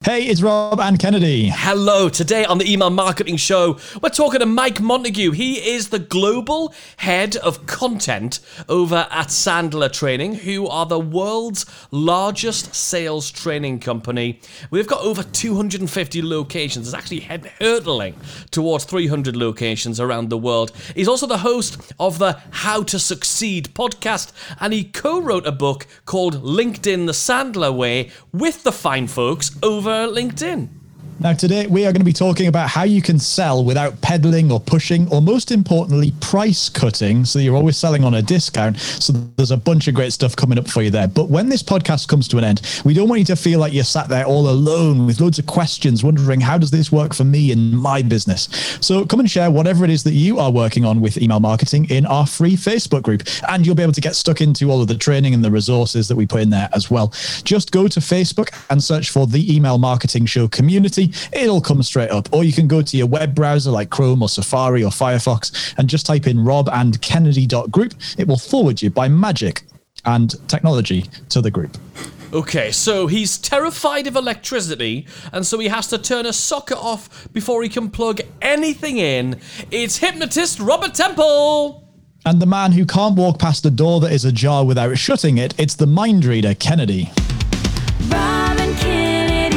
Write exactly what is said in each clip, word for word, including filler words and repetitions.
Hey, it's Rob and Kennedy. Hello. Today on the Email Marketing Show, we're talking to Mike Montague. He is the global head of content over at Sandler Training, who are the world's largest sales training company. We've got over two hundred fifty locations. It's actually head hurtling towards three hundred locations around the world. He's also the host of the How to Succeed podcast, and he co-wrote a book called LinkedIn the Sandler Way with the fine folks over LinkedIn. Now, today we are going to be talking about how you can sell without peddling or pushing, or most importantly, price cutting. So you're always selling on a discount. So there's a bunch of great stuff coming up for you there. But when this podcast comes to an end, we don't want you to feel like you're sat there all alone with loads of questions, wondering how does this work for me in my business? So come and share whatever it is that you are working on with email marketing in our free Facebook group. And you'll be able to get stuck into all of the training and the resources that we put in there as well. Just go to Facebook and search for the Email Marketing Show community. It'll come straight up. Or you can go to your web browser like Chrome or Safari or Firefox and just type in rob and kennedy dot group. It will forward you by magic and technology to the group. Okay, so he's terrified of electricity, and so he has to turn a socket off before he can plug anything in. It's hypnotist Robert Temple. And the man who can't walk past a door that is ajar without shutting it, it's the mind reader, Kennedy. Rob and Kennedy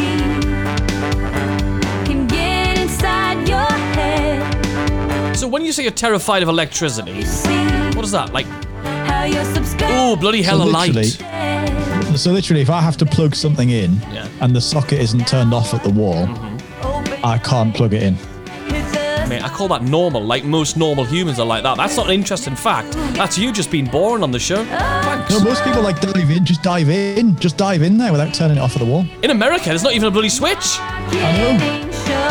can get inside your head. So when you say you're terrified of electricity, what is that? Like, How you're subscribed. oh, bloody hell, So a light. literally- So literally, if I have to plug something in Yeah. and the socket isn't turned off at the wall, I can't plug it in. Mate, I call that normal. Like, most normal humans are like that. That's not an interesting fact. That's you just being boring on the show. Thanks. No, most people like dive in, just dive in, just dive in there without turning it off at the wall. In America, there's not even a bloody switch. I know.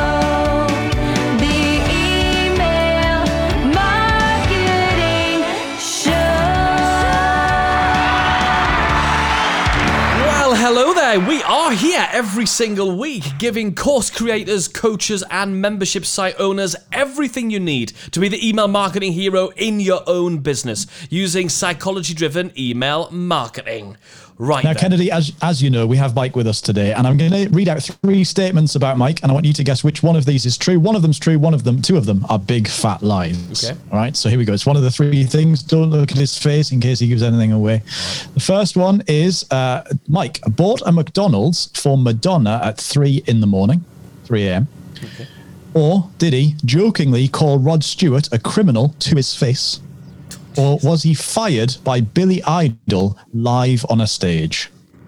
Hello there, we are here every single week giving course creators, coaches and membership site owners everything you need to be the email marketing hero in your own business using psychology-driven email marketing. Right Now, then. Kennedy, as as you know, we have Mike with us today, and I'm going to read out three statements about Mike, and I want you to guess which one of these is true. One of them's true, one of them, two of them are big fat lies. Okay. All right, so here we go. It's one of the three things. Don't look at his face in case he gives anything away. The first one is uh, Mike bought a McDonald's for Madonna at three in the morning, three a.m. Okay. Or did he jokingly call Rod Stewart a criminal to his face? Or was he fired by Billy Idol live on a stage?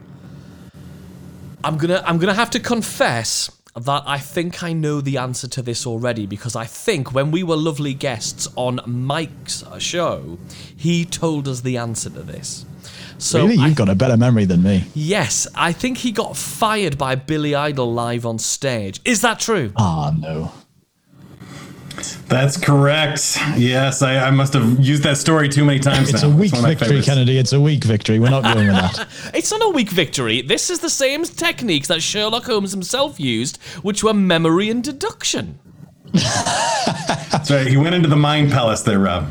I'm gonna I'm gonna have to confess that I think I know the answer to this already, because I think when we were lovely guests on Mike's show, he told us the answer to this. So Really? You've I, got a better memory than me. yes, I think he got fired by Billy Idol live on stage. Is that true? Ah, no. That's correct. Yes, I, I must have used that story too many times It's now. a weak one of my victory, favorites. Kennedy. It's a weak victory. We're not going with that. It's not a weak victory. This is the same techniques that Sherlock Holmes himself used, which were memory and deduction. That's right. He went into the mind palace there, Rob.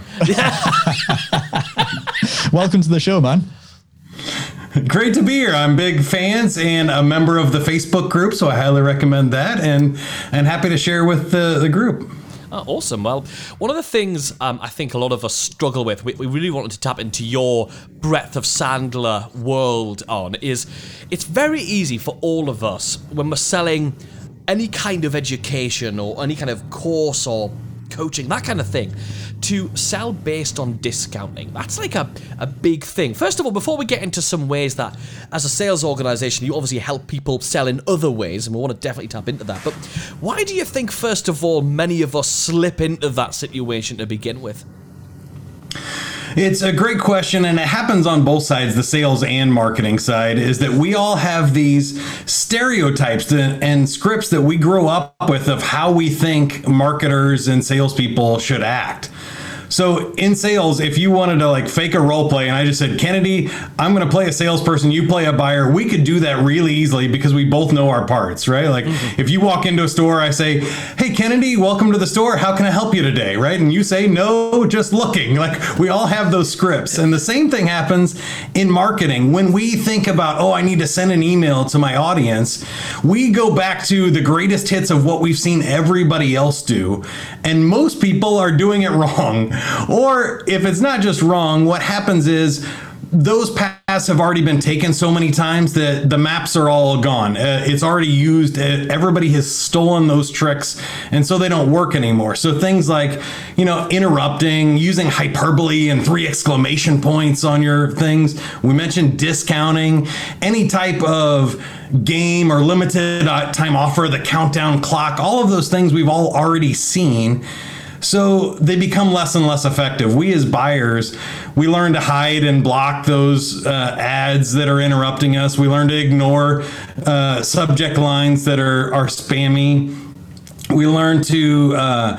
Welcome to the show, man. Great to be here. I'm big fans and a member of the Facebook group, so I highly recommend that, and and happy to share with the, the group. Oh, awesome. Well, one of the things um, I think a lot of us struggle with, we, we really wanted to tap into your breadth of Sandler world on, is it's very easy for all of us when we're selling any kind of education or any kind of course or coaching, that kind of thing, to sell based on discounting. That's like a, a big thing. First of all, before we get into some ways that, as a sales organization, you obviously help people sell in other ways, and we want to definitely tap into that. But why do you think, first of all, many of us slip into that situation to begin with? It's a great question, and it happens on both sides, the sales and marketing side, is that we all have these stereotypes and scripts that we grow up with of how we think marketers and salespeople should act. So in sales, if you wanted to like fake a role play and I just said, Kennedy, I'm going to play a salesperson, you play a buyer, we could do that really easily because we both know our parts, right? Like mm-hmm. if you walk into a store, I say, hey, Kennedy, welcome to the store. How can I help you today? Right? And you say, no, just looking. Like we all have those scripts. And the same thing happens in marketing. When we think about, oh, I need to send an email to my audience, we go back to the greatest hits of what we've seen everybody else do. And most people are doing it wrong. Or if it's not just wrong, what happens is those paths have already been taken so many times that the maps are all gone. Uh, it's already used. Uh, everybody has stolen those tricks, and so they don't work anymore. So things like, you know, interrupting, using hyperbole and three exclamation points on your things. We mentioned discounting, any type of game or limited time offer, the countdown clock, all of those things we've all already seen. So they become less and less effective. We as buyers, we learn to hide and block those uh, ads that are interrupting us. We learn to ignore uh, subject lines that are, are spammy. We learn to uh,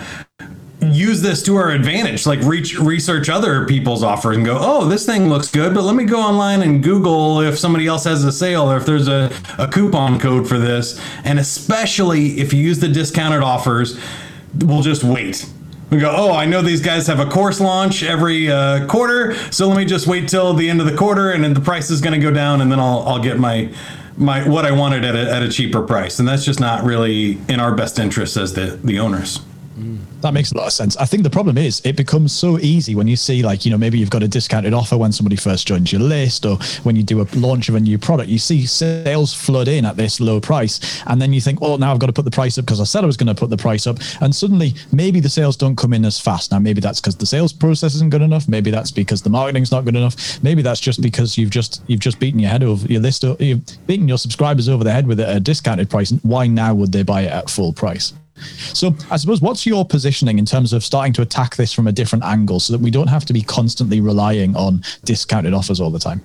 use this to our advantage, like reach, research other people's offers and go, oh, this thing looks good, but let me go online and Google if somebody else has a sale or if there's a, a coupon code for this. And especially if you use the discounted offers, we'll just wait. We go, oh, I know these guys have a course launch every uh, quarter, so let me just wait till the end of the quarter, and then the price is going to go down, and then I'll I'll get my my what I wanted at a, at a cheaper price, and that's just not really in our best interest as the the owners. That makes a lot of sense. I think the problem is it becomes so easy when you see, like, you know, maybe you've got a discounted offer when somebody first joins your list, or when you do a launch of a new product, you see sales flood in at this low price. And then you think, well, now I've got to put the price up because I said I was going to put the price up. And suddenly maybe the sales don't come in as fast. Now, maybe that's because the sales process isn't good enough. Maybe that's because the marketing's not good enough. Maybe that's just because you've just, you've just beaten your head over your list. You've beaten your subscribers over the head with a discounted price. Why now would they buy it at full price? So I suppose, what's your positioning in terms of starting to attack this from a different angle so that we don't have to be constantly relying on discounted offers all the time?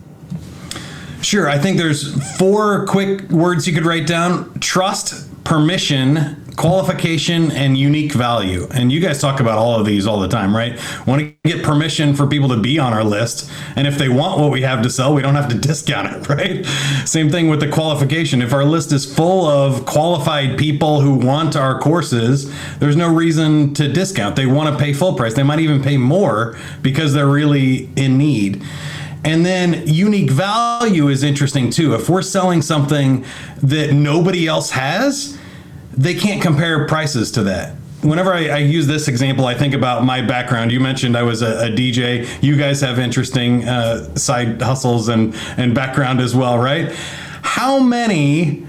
Sure. I think there's four quick words you could write down: trust, permission, qualification, and unique value. And you guys talk about all of these all the time, right? Want to get permission for people to be on our list. And if they want what we have to sell, we don't have to discount it, right? Same thing with the qualification. If our list is full of qualified people who want our courses, there's no reason to discount. They want to pay full price. They might even pay more because they're really in need. And then unique value is interesting too. If we're selling something that nobody else has, they can't compare prices to that. Whenever I, I use this example, I think about my background. You mentioned I was a, a D J. You guys have interesting uh, side hustles and, and background as well, right? How many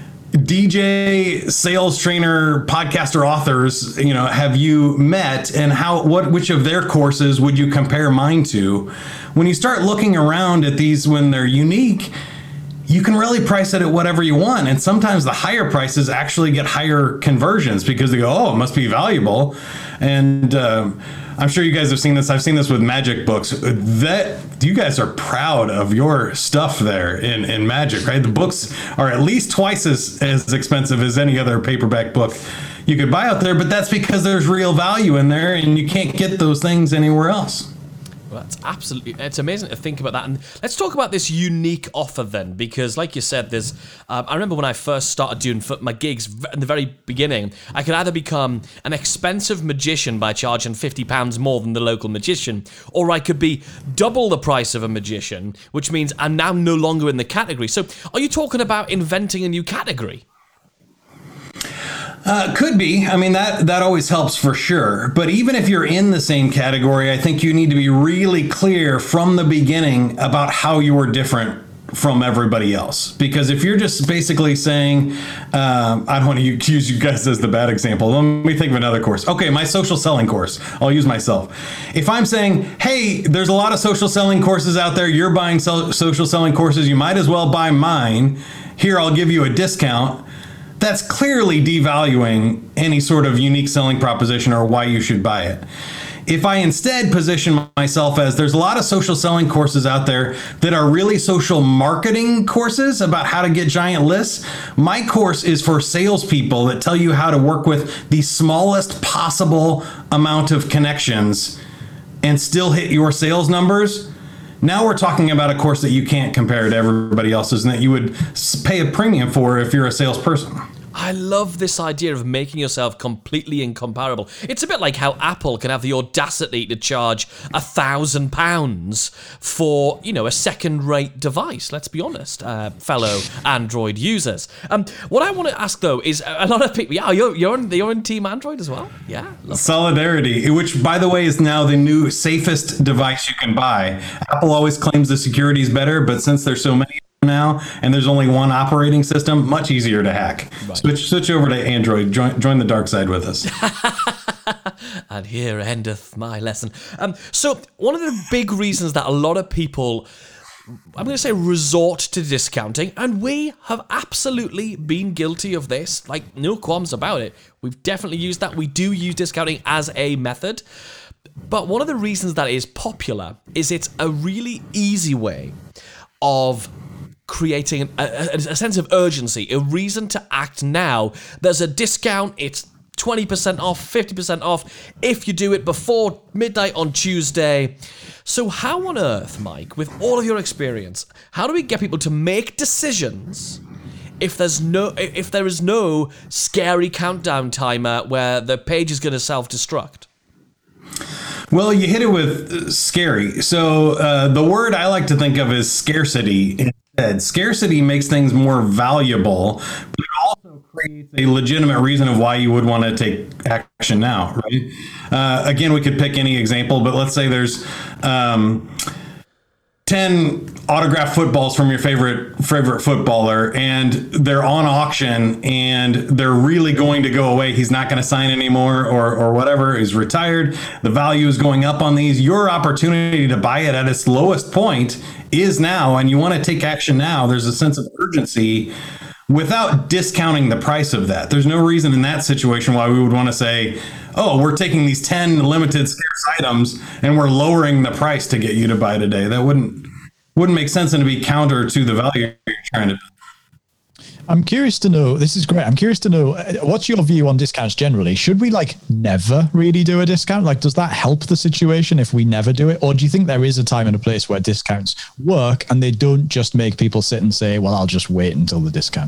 D J, sales trainer, podcaster, authors, you know, have you met, and how, what, which of their courses would you compare mine to? When you start looking around at these when they're unique, you can really price it at whatever you want. And sometimes the higher prices actually get higher conversions because they go, oh, it must be valuable. And um, I'm sure you guys have seen this. I've seen this with Magic books. That you guys are proud of your stuff there in, in Magic, right? The books are at least twice as, as expensive as any other paperback book you could buy out there. But that's because there's real value in there, and you can't get those things anywhere else. Well, that's absolutely, it's amazing to think about that. And let's talk about this unique offer then, because like you said, there's, um, I remember when I first started doing my gigs in the very beginning, I could either become an expensive magician by charging fifty pounds more than the local magician, or I could be double the price of a magician, which means I'm now no longer in the category. So are you talking about inventing a new category? Uh, could be. I mean, that, that always helps for sure. But even if you're in the same category, I think you need to be really clear from the beginning about how you are different from everybody else. Because if you're just basically saying, um, I don't want to use you guys as the bad example. Let me think of another course. Okay, my social selling course. I'll use myself. If I'm saying, hey, there's a lot of social selling courses out there. You're buying so- social selling courses. You might as well buy mine. Here, I'll give you a discount. That's clearly devaluing any sort of unique selling proposition or why you should buy it. If I instead position myself as there's a lot of social selling courses out there that are really social marketing courses about how to get giant lists, my course is for salespeople that tell you how to work with the smallest possible amount of connections and still hit your sales numbers, now we're talking about a course that you can't compare to everybody else's and that you would pay a premium for if you're a salesperson. I love this idea of making yourself completely incomparable. It's a bit like how Apple can have the audacity to charge a thousand pounds for, you know, a second-rate device. Let's be honest, uh, fellow Android users. Um, what I want to ask though is a lot of people. Yeah, you're you're on, you're on Team Android as well. Yeah, love Solidarity, which by the way is now the new safest device you can buy. Apple always claims the security is better, but since there's so many now and there's only one operating system, much easier to hack. Right. Switch switch over to Android. Join join the dark side with us. And here endeth my lesson. Um, so one of the big reasons that a lot of people, I'm going to say, resort to discounting, and we have absolutely been guilty of this, like no qualms about it. We've definitely used that. We do use discounting as a method. But one of the reasons that it is popular is it's a really easy way of creating a, a, a sense of urgency, a reason to act now. There's a discount, it's twenty percent off, fifty percent off if you do it before midnight on Tuesday. So how on earth, Mike, with all of your experience, how do we get people to make decisions if there's no, if there is no scary countdown timer where the page is going to self-destruct? Well, you hit it with scary. So uh, the word I like to think of is scarcity instead. Scarcity makes things more valuable, but it also creates a legitimate reason of why you would want to take action now, right? Uh, again, we could pick any example, but let's say there's um, ten autographed footballs from your favorite favorite footballer, and they're on auction, and they're really going to go away. He's not going to sign anymore, or or whatever. He's retired. The value is going up on these. Your opportunity to buy it at its lowest point is now, and you want to take action now. There's a sense of urgency without discounting the price of that. There's no reason in that situation why we would want to say, oh, we're taking these ten limited scarce items and we're lowering the price to get you to buy today. That wouldn't wouldn't make sense, and to be counter to the value you're trying to. I'm curious to know, this is great. I'm curious to know, what's your view on discounts generally? Should we like never really do a discount? Like, does that help the situation if we never do it? Or do you think there is a time and a place where discounts work and they don't just make people sit and say, well, I'll just wait until the discount?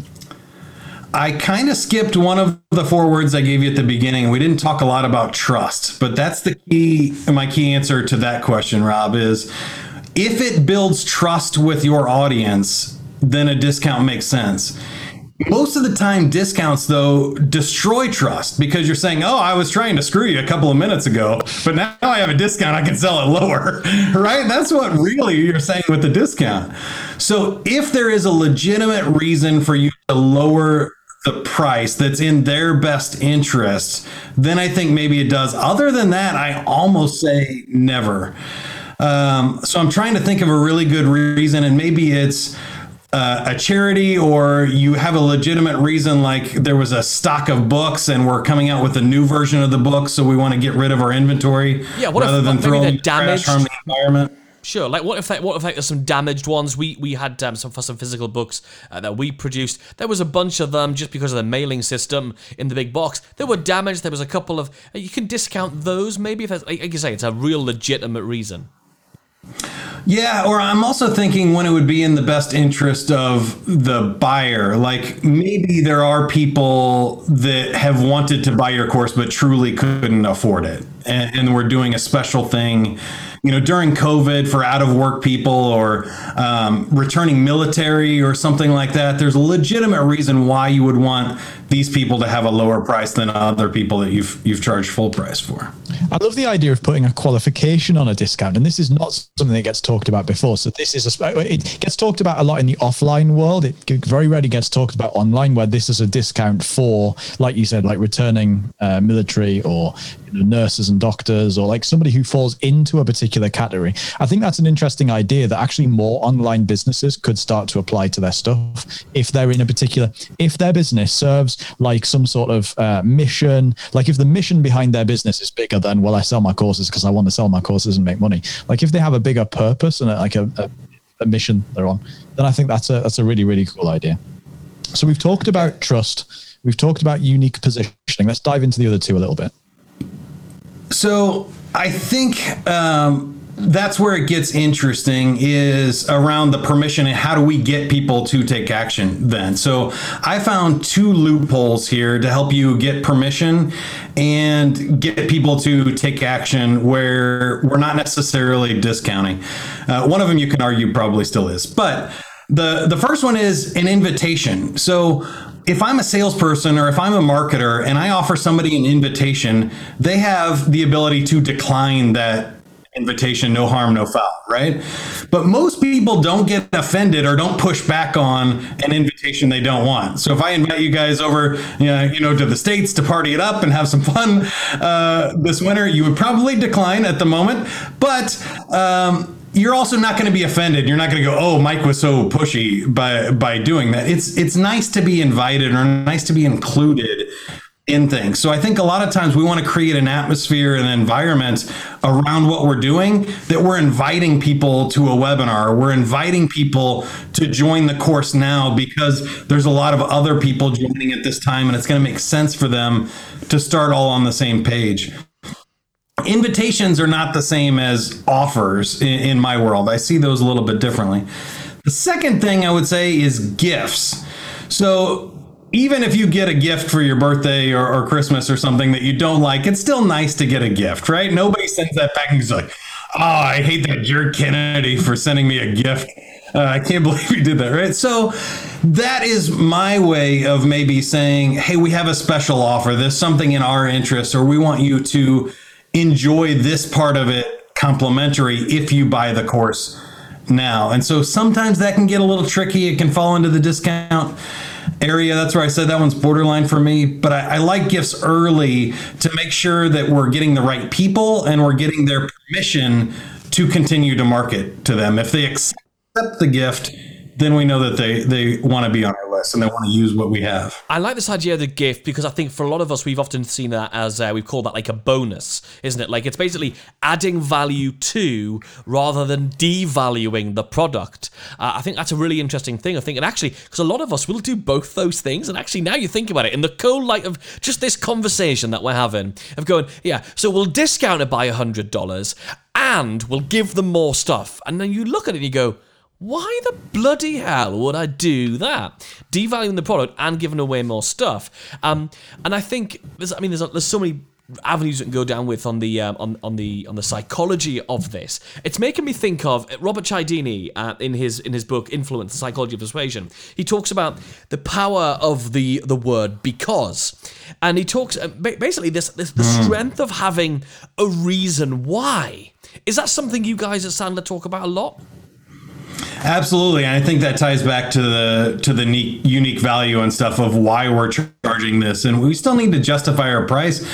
I kind of skipped one of the four words I gave you at the beginning. We didn't talk a lot about trust, but that's the key. My key answer to that question, Rob, is if it builds trust with your audience, then a discount makes sense. Most of the time, discounts, though, destroy trust because you're saying, oh, I was trying to screw you a couple of minutes ago, but now I have a discount. I can sell it lower, right? That's what really you're saying with the discount. So if there is a legitimate reason for you to lower the price that's in their best interest, then I think maybe it does. Other than that, I almost say never. Um, so I'm trying to think of a really good reason, and maybe it's uh, a charity, or you have a legitimate reason, like there was a stock of books and we're coming out with a new version of the book, so we want to get rid of our inventory. Yeah, what rather if than maybe throwing they're damaged? Trash, harm the environment. Sure. Like, what if that, what if like, there's some damaged ones? We we had um, some for some physical books uh, that we produced. There was a bunch of them just because of the mailing system in the big box. They were damaged. There was a couple of. Uh, you can discount those maybe if that's, like, like you say, it's a real legitimate reason. Yeah, or I'm also thinking when it would be in the best interest of the buyer. Like maybe there are people that have wanted to buy your course but truly couldn't afford it. And, and we're doing a special thing, you know, during COVID for out of work people, or um, returning military or something like that. There's a legitimate reason why you would want these people to have a lower price than other people that you've you've charged full price for. I love the idea of putting a qualification on a discount, and this is not something that gets talked about before. So this is a, it gets talked about a lot in the offline world. It very rarely gets talked about online, where this is a discount for, like you said, like returning uh, military, or you know, nurses and doctors, or like somebody who falls into a particular category. I think that's an interesting idea that actually more online businesses could start to apply to their stuff if they're in a particular, if their business serves like some sort of uh, mission, like if the mission behind their business is bigger than, well, I sell my courses because I want to sell my courses and make money. Like if they have a bigger purpose and a, like a, a, a mission they're on, then I think that's a that's a really, really cool idea. So we've talked about trust. We've talked about unique positioning. Let's dive into the other two a little bit. So I think um, that's where it gets interesting, is around the permission and how do we get people to take action then. So I found two loopholes here to help you get permission and get people to take action where we're not necessarily discounting. Uh, one of them you can argue probably still is, but the, the first one is an invitation. So if I'm a salesperson or if I'm a marketer and I offer somebody an invitation, they have the ability to decline that invitation, no harm, no foul, right? But most people don't get offended or don't push back on an invitation they don't want. So if I invite you guys over, you know, you know to the States to party it up and have some fun uh, this winter, you would probably decline at the moment. But um, you're also not going to be offended. You're not going to go, oh, Mike was so pushy by by doing that. It's it's nice to be invited or nice to be included in things. So I think a lot of times we want to create an atmosphere and an environment around what we're doing, that we're inviting people to a webinar. We're inviting people to join the course now because there's a lot of other people joining at this time, and it's going to make sense for them to start all on the same page. Invitations are not the same as offers in, in my world. I see those a little bit differently. The second thing I would say is gifts. So even if you get a gift for your birthday or, or Christmas or something that you don't like, it's still nice to get a gift, right? Nobody sends that back and is like, oh, I hate that jerk Kennedy for sending me a gift. Uh, I can't believe he did that, right? So that is my way of maybe saying, hey, we have a special offer. There's something in our interest, or we want you to enjoy this part of it complimentary if you buy the course now. And so sometimes that can get a little tricky. It can fall into the discount area. That's where I said that one's borderline for me. But I, I like gifts early to make sure that we're getting the right people and we're getting their permission to continue to market to them. If they accept the gift, then we know that they, they want to be on our list and they want to use what we have. I like this idea of the gift because I think for a lot of us, we've often seen that as, uh, we've called that like a bonus, isn't it? Like it's basically adding value to rather than devaluing the product. Uh, I think that's a really interesting thing. I think, and actually, because a lot of us will do both those things. And actually, now you think about it, in the cold light of just this conversation that we're having, of going, yeah, so we'll discount it by one hundred dollars and we'll give them more stuff. And then you look at it and you go, why the bloody hell would I do that? Devaluing the product and giving away more stuff. Um, and I think there's, I mean, there's there's so many avenues that can go down with on the um, on on the on the psychology of this. It's making me think of Robert Cialdini uh, in his in his book Influence: The Psychology of Persuasion. He talks about the power of the the word because, and he talks uh, basically this this the mm. strength of having a reason why. Is that something you guys at Sandler talk about a lot? Absolutely. And I think that ties back to the to the unique, unique value and stuff of why we're charging this. And we still need to justify our price.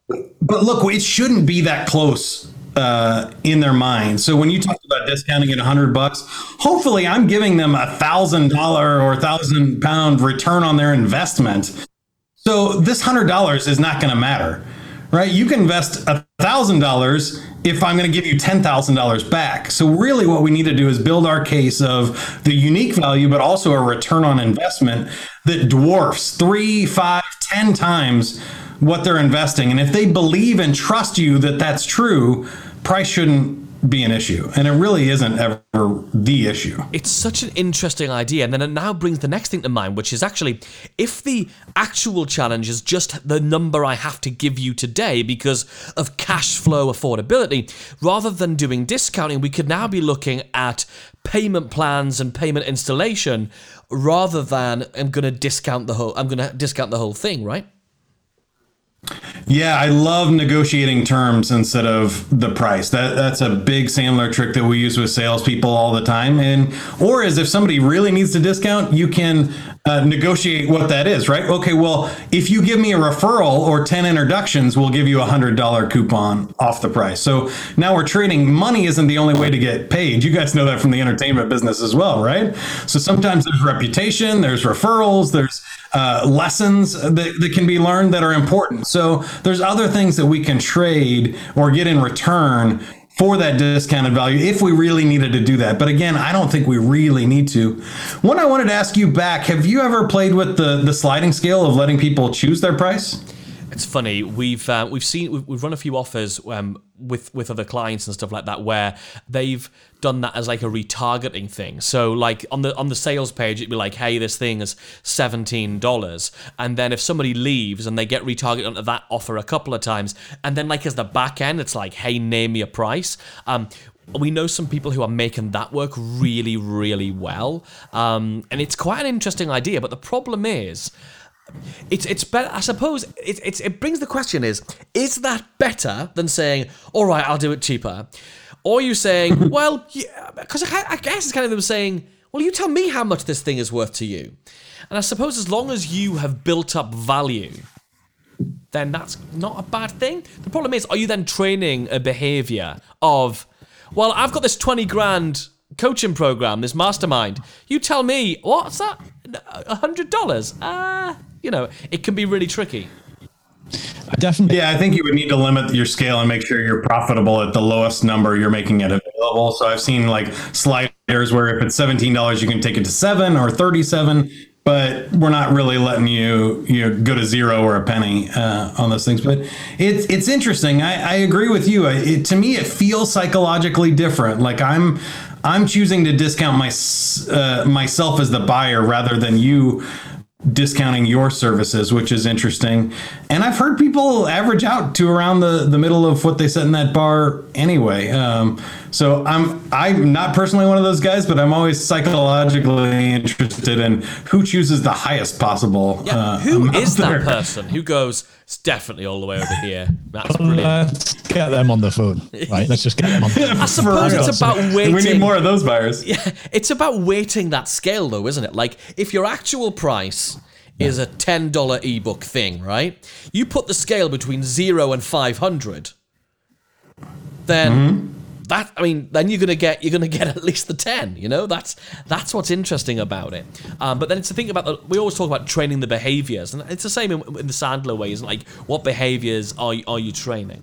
But look, it shouldn't be that close uh, in their mind. So when you talk about discounting at a hundred bucks, hopefully I'm giving them a thousand dollar or a thousand pound return on their investment. So this hundred dollars is not going to matter, right? You can invest a thousand dollars if I'm going to give you ten thousand dollars back. So really what we need to do is build our case of the unique value, but also a return on investment that dwarfs three, five, ten times what they're investing. And if they believe and trust you that that's true, price shouldn't be an issue. And it really isn't ever the issue. It's such an interesting idea. And then it now brings the next thing to mind, which is actually, if the actual challenge is just the number I have to give you today because of cash flow affordability, rather than doing discounting, we could now be looking at payment plans and payment installation rather than I'm going to discount the whole, I'm going to discount the whole thing, right? Yeah, I love negotiating terms instead of the price. That that's a big Sandler trick that we use with salespeople all the time. And or is if somebody really needs to discount, you can uh, negotiate what that is, right? Okay, well, if you give me a referral or ten introductions, we'll give you a hundred dollar coupon off the price. So now we're trading. Money isn't the only way to get paid. You guys know that from the entertainment business as well, right? So sometimes there's reputation, there's referrals, there's uh, lessons that, that can be learned that are important. So there's other things that we can trade or get in return for that discounted value if we really needed to do that. But again, I don't think we really need to. One, I wanted to ask you back, have you ever played with the, the sliding scale of letting people choose their price? It's funny. We've uh, we've seen we've, we've run a few offers um, with with other clients and stuff like that where they've done that as like a retargeting thing. So like on the on the sales page, it'd be like, hey, this thing is seventeen dollars, and then if somebody leaves and they get retargeted onto that offer a couple of times, and then like as the back end, it's like, hey, name me a price. Um, we know some people who are making that work really, really well, um, and it's quite an interesting idea. But the problem is. It's it's better. I suppose it it's it brings the question: is is that better than saying, "All right, I'll do it cheaper," or are you saying, "Well, yeah," because I, I guess it's kind of them saying, "Well, you tell me how much this thing is worth to you," and I suppose as long as you have built up value, then that's not a bad thing. The problem is, are you then training a behavior of, "Well, I've got this twenty grand coaching program, this mastermind. You tell me what's that? A hundred dollars? Ah." Uh, You know, it can be really tricky. I definitely. Yeah, I think you would need to limit your scale and make sure you're profitable at the lowest number you're making it available. So I've seen like sliders where if it's seventeen dollars, you can take it to seven or thirty-seven, but we're not really letting you you know, go to zero or a penny uh, on those things. But it's it's interesting. I, I agree with you. It, to me, it feels psychologically different. Like I'm I'm choosing to discount my uh, myself as the buyer rather than you discounting your services, which is interesting. And I've heard people average out to around the, the middle of what they set in that bar anyway. Um, so I'm I'm not personally one of those guys, but I'm always psychologically interested in who chooses the highest possible. Yeah, uh, who is there. that person who goes, it's definitely all the way over here. That's brilliant. Let's get them on the phone, right? Let's just get them on the phone. I suppose it's about waiting. We need more of those buyers. Yeah, it's about weighting that scale, though, isn't it? Like, if your actual price is a ten dollar ebook thing, right? You put the scale between zero and five hundred, then mm-hmm. that, I mean, then you're gonna get you're gonna get at least the ten. You know, that's that's what's interesting about it. Um, but then it's the thing about the, we always talk about training the behaviors, and it's the same in, in the Sandler way, isn't it? Like, what behaviors are are you training?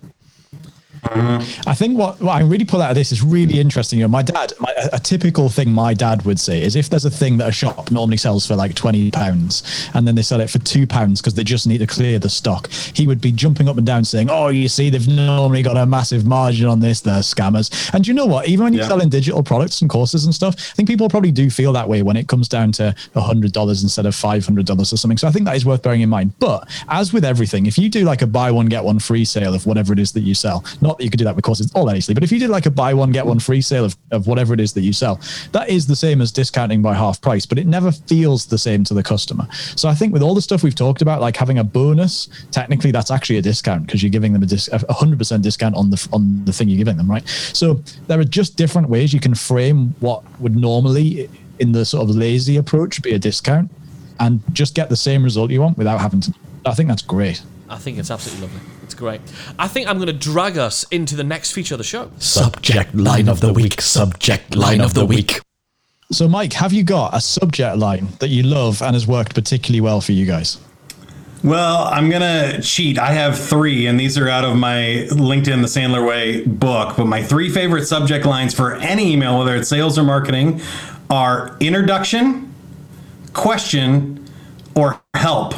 I think what, what I really pull out of this is really interesting. You know, my dad, my, a, a typical thing my dad would say is if there's a thing that a shop normally sells for like twenty pounds and then they sell it for two pounds because they just need to clear the stock, he would be jumping up and down saying, oh, you see, they've normally got a massive margin on this, they're scammers. And you know what? Even when you're yeah. selling digital products and courses and stuff, I think people probably do feel that way when it comes down to one hundred dollars instead of five hundred dollars or something. So I think that is worth bearing in mind. But as with everything, if you do like a buy one, get one free sale of whatever it is that you sell, not that you could do that with courses all obviously, but if you did like a buy one, get one free sale of, of whatever it is that you sell, that is the same as discounting by half price, but it never feels the same to the customer. So I think with all the stuff we've talked about, like having a bonus, technically that's actually a discount because you're giving them a dis- one hundred percent discount on the on the thing you're giving them, right? So there are just different ways you can frame what would normally, in the sort of lazy approach, be a discount and just get the same result you want without having to. I think that's great. I think it's absolutely lovely. It's great. I think I'm going to drag us into the next feature of the show. Subject line of the week. Subject line of the week. So, Mike, have you got a subject line that you love and has worked particularly well for you guys? Well, I'm going to cheat. I have three, and these are out of my LinkedIn The Sandler Way book. But my three favorite subject lines for any email, whether it's sales or marketing, are introduction, question, or help.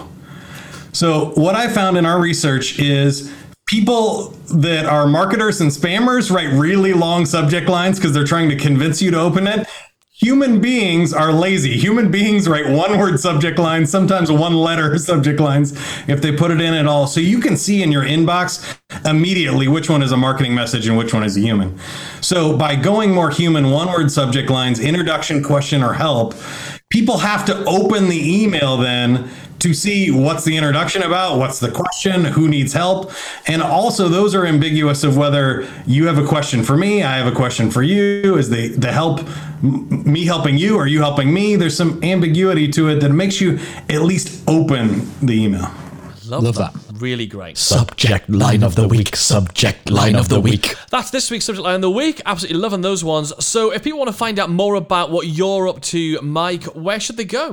So what I found in our research is people that are marketers and spammers write really long subject lines because they're trying to convince you to open it. Human beings are lazy. Human beings write one-word subject lines, sometimes one-letter subject lines, if they put it in at all. So you can see in your inbox immediately which one is a marketing message and which one is a human. So by going more human, one-word subject lines, introduction, question, or help, people have to open the email then to see what's the introduction about, what's the question, who needs help. And also those are ambiguous of whether you have a question for me, I have a question for you, is the, the help me helping you or you helping me? There's some ambiguity to it that makes you at least open the email. Love, Love that. that. Really great. Subject line of the week. Subject line of the week. That's this week's subject line of the week. Absolutely loving those ones. So if people want to find out more about what you're up to, Mike, where should they go?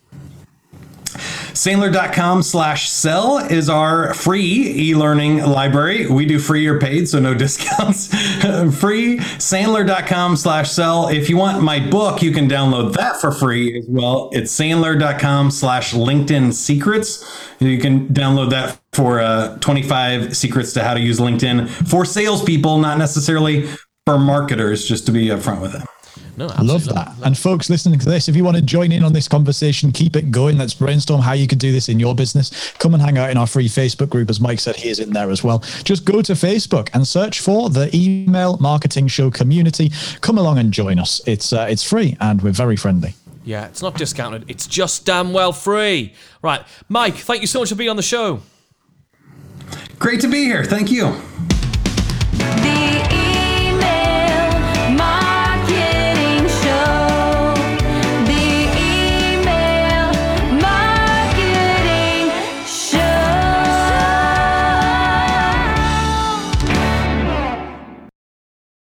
Sandler.com slash sell is our free e-learning library. We do free or paid, so no discounts. Free, Sandler.com slash sell. If you want my book, you can download that for free as well. It's Sandler.com slash LinkedIn secrets. You can download that for uh, twenty-five secrets to how to use LinkedIn for salespeople, not necessarily for marketers, just to be upfront with it. No, I love that. And folks listening to this, if you want to join in on this conversation, keep it going. Let's brainstorm how you can do this in your business. Come and hang out in our free Facebook group. As Mike said, he is in there as well. Just go to Facebook and search for the Email Marketing Show community. Come along and join us. It's uh, it's free and we're very friendly. Yeah, it's not discounted. It's just damn well free. Right. Mike, thank you so much for being on the show. Great to be here. Thank you.